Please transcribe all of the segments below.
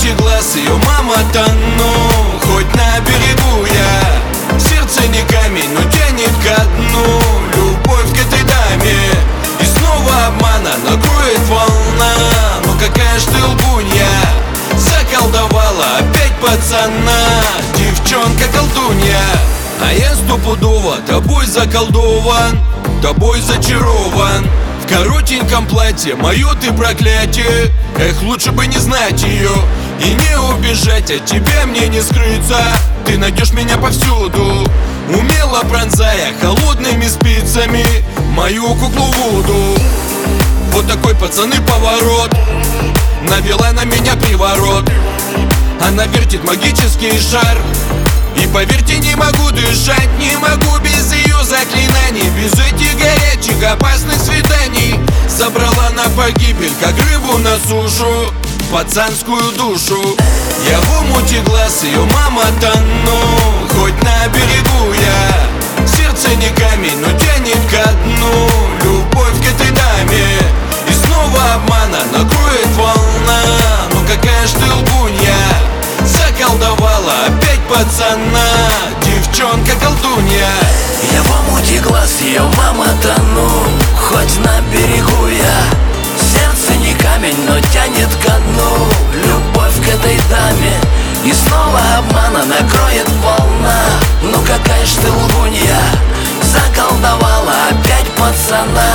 омуте глаз ее мама тону. Хоть на берегу я, сердце не камень, но тянет ко дну. Любовь к этой даме, и снова обмана накроет волна. Ну какая ж ты лгунья, заколдовала опять пацана. Девчонка-колдунья, а я стопудово тобой заколдован, тобой зачарован. В коротеньком платье мое ты проклятие. Эх, лучше бы не знать ее и не убежать от тебя, мне не скрыться. Ты найдешь меня повсюду, умело пронзая холодными спицами мою куклу Вуду. Вот такой, пацаны, поворот, навела на меня приворот. Она вертит магический шар, и поверьте, не могу дышать, не могу без ее заклинаний, без этих горячих опасных свиданий. Забрала на погибель, как рыбу на сушу, пацанскую душу. Я в омуте глаз ее мама тону. Хоть на берегу я, сердце не камень, но тянет ко дну. Любовь к этой даме, и снова обмана накроет волна. Ну какая ж ты лгунья, заколдовала опять пацана. Девчонка-колдунья. Я в омуте глаз ее мама тону. Хоть на берегу я, сердце не камень, но тянет ко дну. Любовь к этой даме, и снова обмана накроет волна. Ну какая ж ты лгунья, заколдовала опять пацана.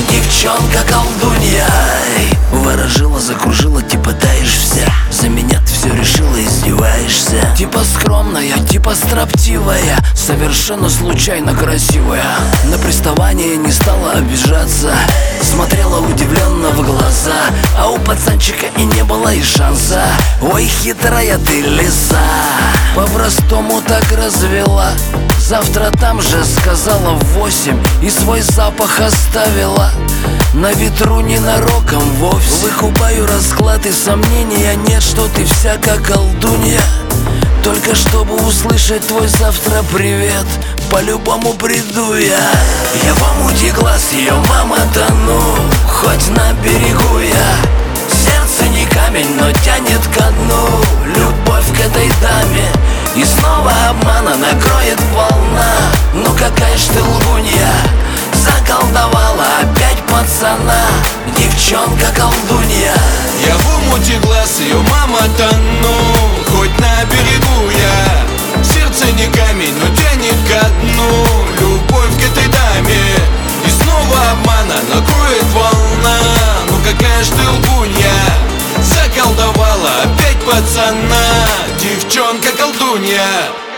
Девчонка-колдунья. Ворожила, закружила, типа таешь вся. За меня ты все решила, издеваешься. Типа скромная, типа строптивая, совершенно случайно красивая. На приставание не стала обижаться, смотрела удивленно в глаза. А у пацанчика и не было и шанса. Ой, хитрая ты лиса, по-простому так развела. Завтра там же сказала в 8 и свой запах оставила. На ветру ненароком вовсе. Выкупаю расклад и сомнения нет, что ты вся как колдунья. Только чтобы услышать твой завтра привет, по-любому приду я. Я в омуте глаз ее мама тону. Хоть на берегу я, сердце не камень, но тянет ко дну. Любовь к этой даме, и снова обмана накроет волна. Ну какая ж ты лгунья, заколдовала опять пацана. Девчонка-колдунья. Я в омуте глаз ее мама тону. Хоть на берегу я, сердце не камень, но тянет ко дну. Любовь к этой даме, и снова обмана накроет волна. Ну какая ж ты лгунья, заколдовала опять пацана. Девчонка-колдунья.